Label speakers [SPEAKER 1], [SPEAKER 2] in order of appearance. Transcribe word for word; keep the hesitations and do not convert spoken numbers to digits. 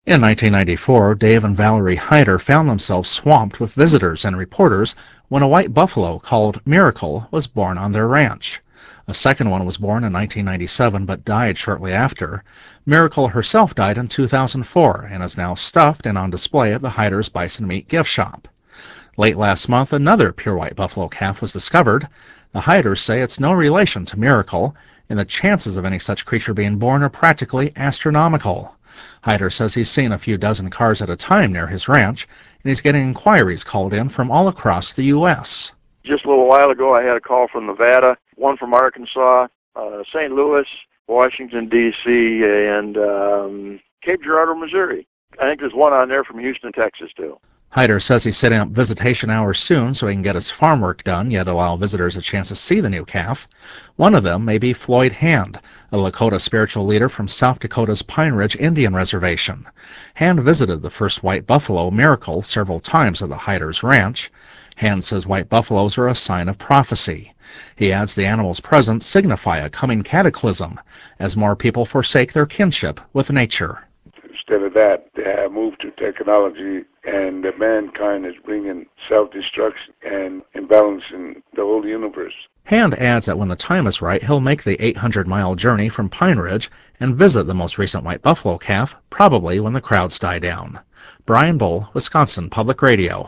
[SPEAKER 1] In nineteen ninety-four, Dave and Valerie Hyder found themselves swamped with visitors and reporters when a white buffalo called Miracle was born on their ranch. A second one was born in nineteen ninety-seven but died shortly after. Miracle herself died in two thousand four and is now stuffed and on display at the Hyder's Bison Meat gift shop. Late last month, another pure white buffalo calf was discovered. The Hyders say it's no relation to Miracle, and the chances of any such creature being born are practically astronomical. Hyder says he's seen a few dozen cars at a time near his ranch, and he's getting inquiries called in from all across the U S
[SPEAKER 2] Just a little while ago, I had a call from Nevada, one from Arkansas, uh, Saint Louis, Washington, D C, and um, Cape Girardeau, Missouri. I think there's one on there from Houston, Texas, too.
[SPEAKER 1] Hyder says he's setting up visitation hours soon so he can get his farm work done, yet allow visitors a chance to see the new calf. One of them may be Floyd Hand, a Lakota spiritual leader from South Dakota's Pine Ridge Indian Reservation. Hand visited the first white buffalo, Miracle, several times at the Hyder's ranch. Hand says white buffaloes are a sign of prophecy. He adds the animal's presence signify a coming cataclysm as more people forsake their kinship with nature.
[SPEAKER 3] Instead of that, they have moved to technology, and that mankind is bringing self-destruction and imbalancing the whole universe.
[SPEAKER 1] Hand adds that when the time is right, he'll make the eight hundred mile journey from Pine Ridge and visit the most recent white buffalo calf, probably when the crowds die down. Brian Bull, Wisconsin Public Radio.